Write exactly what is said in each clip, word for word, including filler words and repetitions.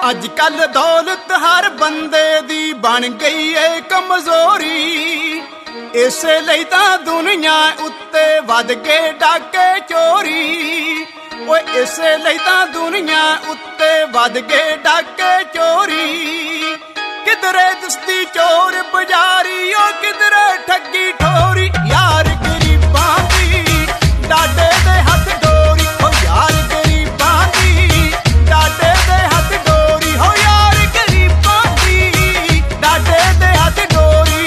अज कल दौलत हर बंदे दी बन गई है कमजोरी, इसे लई तां दुनिया उत्ते वध गए डाके चोरी। ओए इसे लई तां दुनिया उत्ते वध गए डाके चोरी। किधरे दिसदी चोर बजारी, ओ किधरे ठगी ठोरी। यार गरीबां दी डाडे दे हथ डोरी, ओ यार गरीबां दी डाडे दे हथ डोरी। हो यार गरीबां दी डाडे दे हथ डोरी।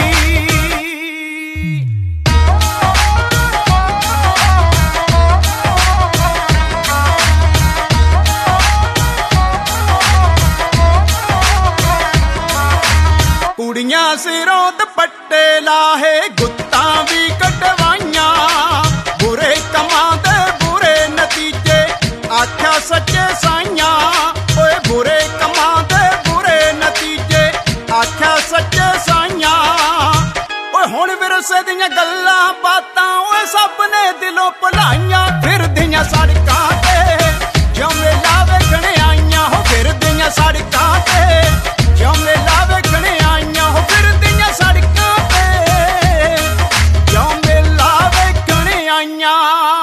कुड़ियां सिरों दुपट्टे लाहे, गुत्तां भी कटवाइयां। बुरे कमां दे बुरे नतीजे, आख्या सच्चे साइयां। ओए बुरे कमां दे बुरे नतीजे, आख्या सच्चे साइयां। ओए हुण विरसे दियां गल्लां बातां, ओए सब ने दिलों भुलाइयां। फिरदियां सड़कां ते ज्यों मेला वेखण आइयां। हो फिरदियां सड़कां ते ज्यों मेला वेखण आइयां। हो फिरदियां सड़कां ते ज्यों मेला वेखण आइयां।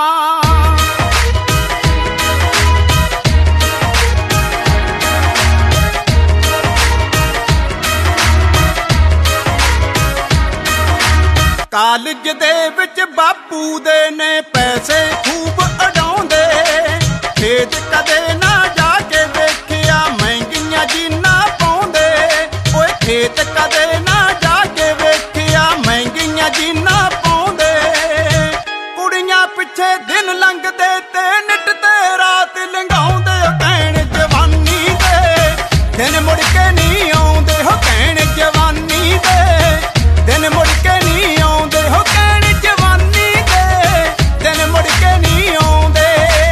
कालज दे विच बापू दे ने पैसे खूब उड़ाउंदे। खेत कदे ना जाके वेखिया, महंगियां जीना पाउंदे। ओए खेत कदे ना जाके वेखिया, महंगियां जीना पाउंदे। कुड़ियां पिछे दिन लंघदे ते निट ते रात लंघाउंदे। ओ कहण जवानी दे दिन मुड़ के नहीं आउंदे। हो कहण जवानी दे दिन मुड़ के नहीं आउंदे। हो कहण जवानी दे दिन मुड़ के नहीं आउंदे।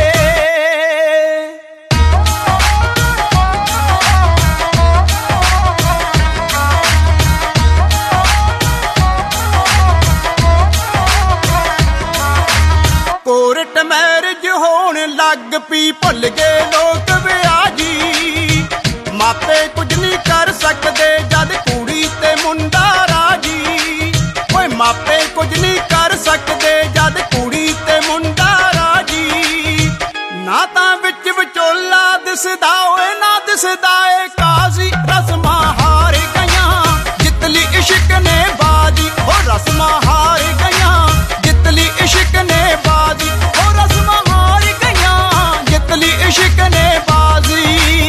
कोर्ट मैरिज होण लग पी, भुल गए लोग विआजी। मापे कुछ नहीं कर सकते जद कुड़ी ते मुंडा राजी। ओए मापे कुछ नहीं कर सकते जद कुड़ी ते मुंडा राजी। ना तां विच विचोला दिसदा, ओए ना दिसदा ए काजी। रस्मां हार गईयां जितली इश्क ने बाजी। ओ रस्मां हार गईयां जितली इश्क ने बाजी। ओ रस्मां हार गईयां जितली इश्क ने बाजी।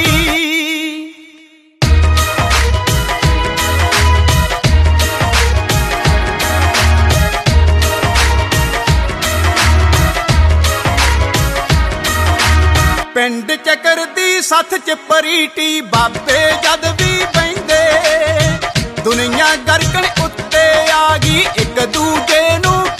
पिंड चकर दी सथ च परीटी, बाबे जद भी बहिंदे। दुनिया गरकण उत्ते आ गई, एक दूजे नूं